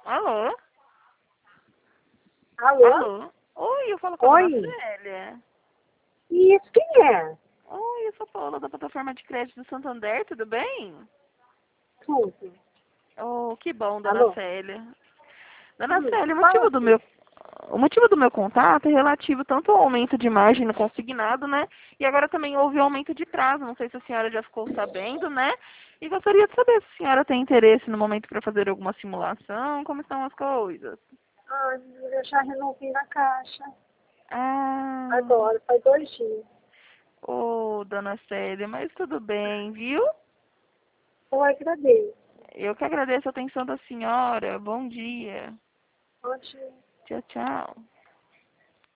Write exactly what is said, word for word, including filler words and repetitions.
Alô? Alô? Alô? Oi, eu falo com a Oi? dona Célia. Isso, quem é? Oi, eu sou a Paola da plataforma de crédito do Santander, tudo bem? Tudo. Oh, que bom, dona Alô? Célia. Dona Hum, Célia, o fala motivo do aqui. meu o motivo do meu contato é relativo tanto ao aumento de margem no consignado, né? E agora também houve aumento de prazo. Não sei se a senhora já ficou sabendo, né? E gostaria de saber se a senhora tem interesse no momento para fazer alguma simulação, como estão as coisas. Ah, eu já renovei na caixa. Ah, Agora, faz dois dias. ô, dona Célia, mas tudo bem, viu? Eu agradeço. Eu que agradeço a atenção da senhora. Bom dia. Ótimo. Tchau, tchau.